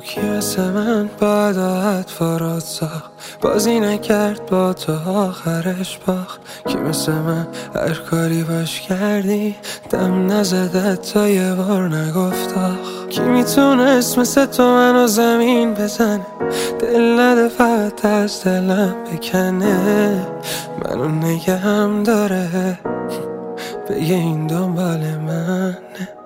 کی مثل من با عدالت فاراد ساخت، بازی نکرد با تو آخرش باخت. کی مثل من هر کاری باش کردی دم نزدت تا یه بار نگفت آخ. کی میتونست مثل تو منو زمین بزنه، دل نده فقط از دلم بکنه، منو نگهم داره بگه این دنبال منه.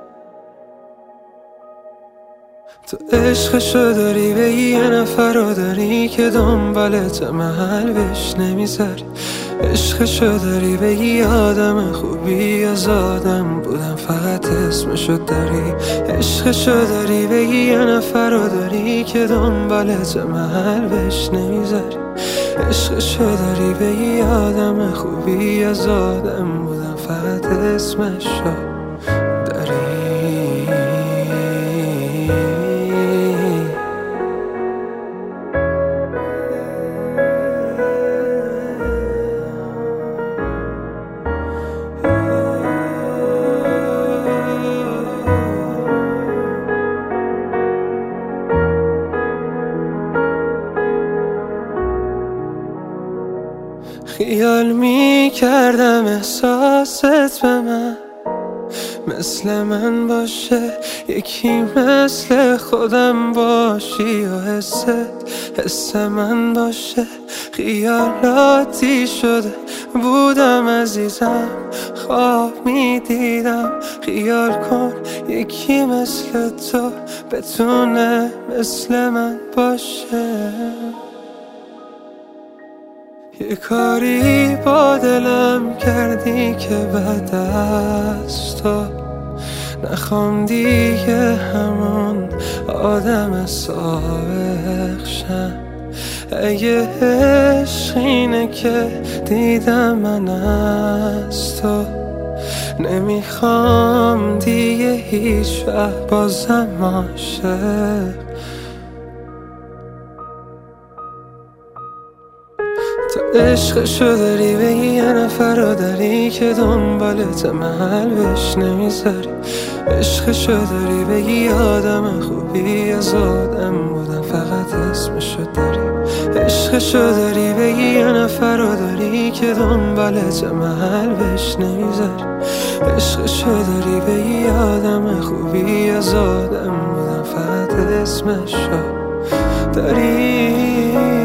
تو عشقشو داری به یه نفر رو داری که دنبالت محل بهش نمیذاری. عشقشو داری به یه آدم خوبی از آدم بودم فقط اسمشو داری. عشقشو داری به یه نفر رو داری که دنبالت محل بهش نمیذاری. عشقشو داری به یه آدم خوبی از آدم بودم فقط اسمشو داری. خیال می کردم احساست به من مثل من باشه، یکی مثل خودم باشی و حس من باشه. خیالاتی شده بودم عزیزم، خواب می دیدم خیال کن یکی مثل تو بتونه مثل من باشه. یه کاری با دلم کردی که بعد از تو نخوام دیگه همون آدم سابق شم. اگه عشق اینه که دیدم من از تو، نمیخوام دیگه هیچ وقت بازم عاشق. تو عشقشو داری به یه نفر رو داری که دنبالت محل بهش نمیذاری. عشقشو داری به یه آدم خوبی از آدم بودم فقط اسمشو داری. عشقشو داری به یه نفر رو داری که دنبالت محل بهش نمیذاری. عشقشو داری به یه آدم خوبی از آدم بودم فقط اسمشو داری.